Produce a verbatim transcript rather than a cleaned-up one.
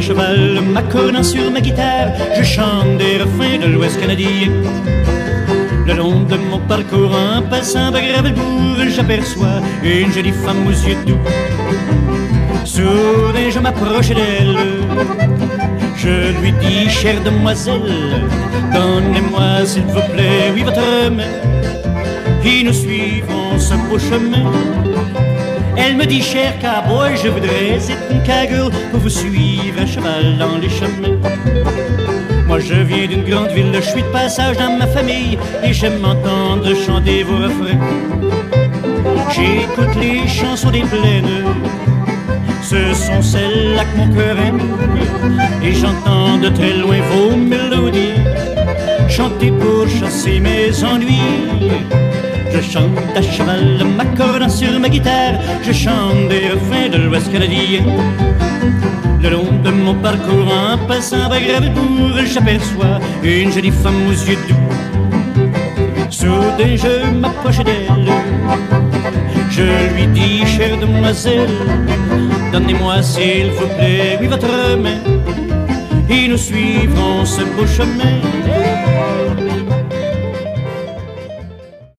cheval, m'accordant sur ma guitare, je chante des refrains de l'Ouest canadien. Le long de mon parcours, en passant par Gravelbourg, j'aperçois une jolie femme aux yeux doux. Soudain je m'approche d'elle, je lui dis, chère demoiselle, donnez-moi s'il vous plaît, oui, votre main, et nous suivons ce beau chemin. Elle me dit, cher cowboy, je voudrais être une cowgirl pour vous suivre à cheval dans les chemins. Moi je viens d'une grande ville, je suis de passage dans ma famille et j'aime entendre chanter vos refrains. J'écoute les chansons des plaines, ce sont celles-là que mon cœur aime, et j'entends de très loin vos mélodies chanter pour chasser mes ennuis. Je chante à cheval, m'accordant sur ma guitare, je chante des refrains de l'Ouest canadien. Le long de mon parcours, en passant par Gravelbourg, j'aperçois une jolie femme aux yeux doux. Soudain je m'approche d'elle, je lui dis, chère demoiselle, donnez-moi s'il vous plaît, oui, votre main, et nous suivrons ce beau chemin.